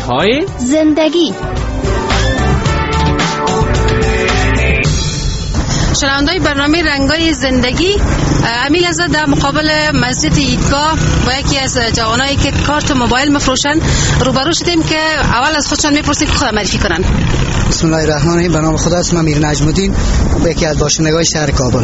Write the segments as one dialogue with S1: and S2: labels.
S1: رنگ‌های
S2: زندگی.
S3: شنونده‌های برنامه رنگ‌های زندگی، امیل از در مقابل مسجد ایدگاه با یکی از جوانایی که کارت موبایل میفروشن روبرو شدیم که اول از خودشان میپرسیم که خود معرفی کنن.
S4: بسم الله الرحمن الرحیم. به نام خدا. اسمم امیر نجم الدین، یکی از باشندگان شهر کابل.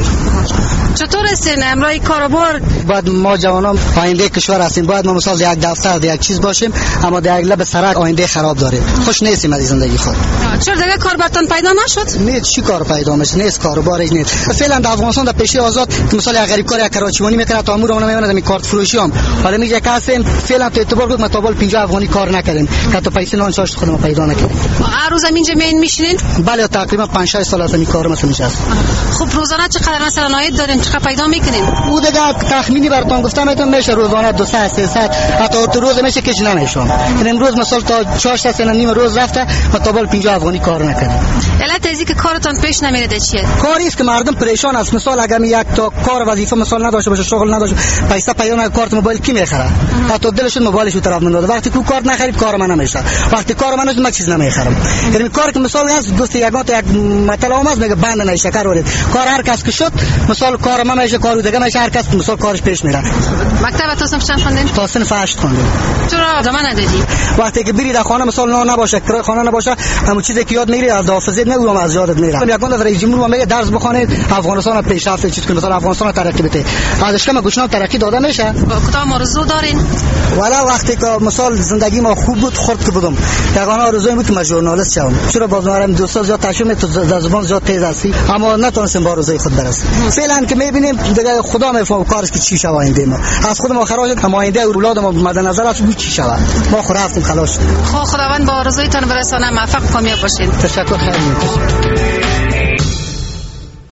S3: چطور هستین امروز کاروبار؟
S4: بعد ما جوانان آینده کشور هستیم، باید ما مثلا یک دفتر یک چیز باشیم، اما در یک لب سرک آینده خراب داره. خوش نیستیم از زندگی خود.
S3: چرا دیگه کار براتون پیدا نشد؟
S4: نه چی کار پیدا میشه؟ نیست کاروبارش نیست. فعلا در افغانستان در پیش آزاد که مثلا یک غریب کار یک کراچیوانی میکنه تا امور اون نمیونه می کارت فروشی هم. حالا میگه که هستیم فعلا تو اعتبار بود ما تا بال 50 افغانی کار نکردیم که تو پیسه نان چاشت خودمون پیدا نکردیم.
S3: هر روز اینجا میشینین؟
S4: بله تقریبا 5-6 سال است این کار مثلا میشه.
S3: خب روزانه چقدر مثلا عاید دارین؟ چقدر پیدا میکنین؟
S4: او دیگه تخمینی براتون گفتم میشه روزانه 200 300 حتی تو روز میشه که نمیشم. امروز مثلا تا 4 ساعت نیم روز رفته ما تا بال 50 افغانی کار نکردیم.
S3: علت ازی که کارتون پیش نمیره چیه؟
S4: کاری است که مردم پریشان است. مثلا اگر یک تا کار وظیفه مثلا نداشته باشه، شغل نداشته، پیسه پیدا نکنه، کارت موبایل کی میخره؟ حتی دلشون موبایلشو طرف میندازه. وقتی کو کارت نخرید کار من نمیشه، وقتی کار من ما چیز نمیخرم. یعنی کار که مثلا از دوست یگان تا یک مطلب است میگه بند نشه کار ورید. کار هر کس که شد مثلا کار من میشه، کار دیگه میشه، هر کس مثلا کارش پیش میره.
S3: مکتب تو صنف چند خوندین؟
S4: تا صنف 8 خوندم.
S3: چرا ادامه ندادی؟
S4: وقتی که بری در خانه مثلا نه نباشه، کرای خانه نباشه، همون چیزی که یاد میگیری از حافظه نمیگم، از یادت میره. یگان رئیس جمهور میگه درس بخونید افغانستان پیشرفت چیز کنه، مثلا افغانستان ترقی بده. ازش کم گوشنام ترقی داده میشه.
S3: کدام آرزو دارین؟
S4: والا وقتی که مثلا زندگی ما خوب بود خورد که بودم، یگان آرزویم بود که من ژورنالیست شوم. چرا بازم دوستا زیاد تشویق تو زبان زیاد تیز هستی، اما نتونستم با آرزوی خود برسم. فعلا که میبینیم دیگه خدا میفهمه کارش که چی شوه آینده ما. از خود ما خراج اما آینده اولاد ما مد نظر است چی شوه. ما خود رفتیم خلاص.
S3: خداوند با آرزویتان برسانه، موفق کامیاب باشین.
S4: تشکر خیلی.